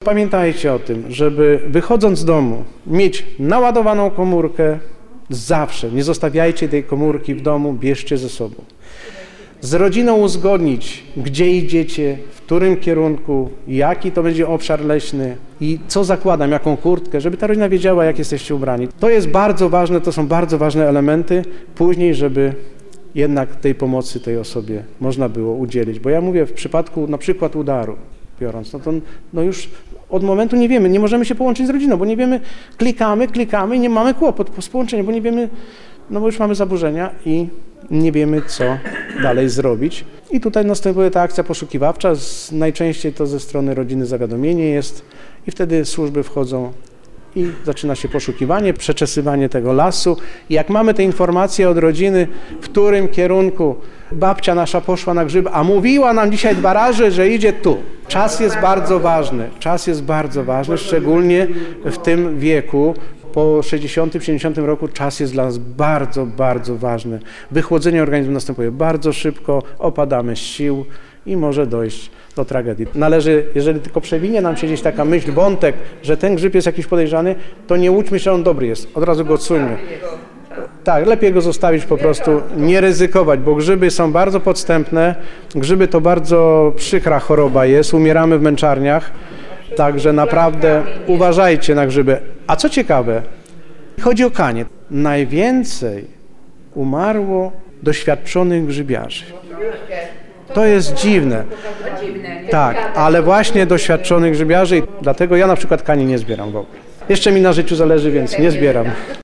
Pamiętajcie o tym, żeby wychodząc z domu mieć naładowaną komórkę zawsze. Nie zostawiajcie tej komórki w domu, bierzcie ze sobą. Z rodziną uzgodnić, gdzie idziecie, w którym kierunku, jaki to będzie obszar leśny i co zakładam, jaką kurtkę, żeby ta rodzina wiedziała, jak jesteście ubrani. To jest bardzo ważne, to są bardzo ważne elementy później, żeby jednak tej pomocy tej osobie można było udzielić. Bo ja mówię, w przypadku na przykład udaru biorąc, no już od momentu nie wiemy, nie możemy się połączyć z rodziną, bo nie wiemy, klikamy i nie mamy kłopot z połączeniem, bo nie wiemy, no bo już mamy zaburzenia i nie wiemy, co dalej zrobić. I tutaj następuje ta akcja poszukiwawcza, najczęściej to ze strony rodziny zawiadomienie jest i wtedy służby wchodzą i zaczyna się poszukiwanie, przeczesywanie tego lasu. I jak mamy te informacje od rodziny, w którym kierunku babcia nasza poszła na grzyby, a mówiła nam dzisiaj 2 razy, że idzie tu. Czas jest bardzo ważny, szczególnie w tym wieku. Po 60-70 roku czas jest dla nas bardzo, bardzo ważny. Wychłodzenie organizmu następuje bardzo szybko, opadamy z sił i może dojść do tragedii. Należy, jeżeli tylko przewinie nam się gdzieś taka myśl, wątek, że ten grzyb jest jakiś podejrzany, to nie łudźmy się, że on dobry jest. Od razu go odsuńmy. Tak, lepiej go zostawić po prostu, nie ryzykować, bo grzyby są bardzo podstępne. Grzyby to bardzo przykra choroba jest, umieramy w męczarniach. Także naprawdę uważajcie na grzyby. A co ciekawe, chodzi o kanie. Najwięcej umarło doświadczonych grzybiarzy. To jest dziwne. Tak, ale właśnie doświadczonych grzybiarzy i dlatego ja na przykład kani nie zbieram w ogóle. Jeszcze mi na życiu zależy, więc nie zbieram.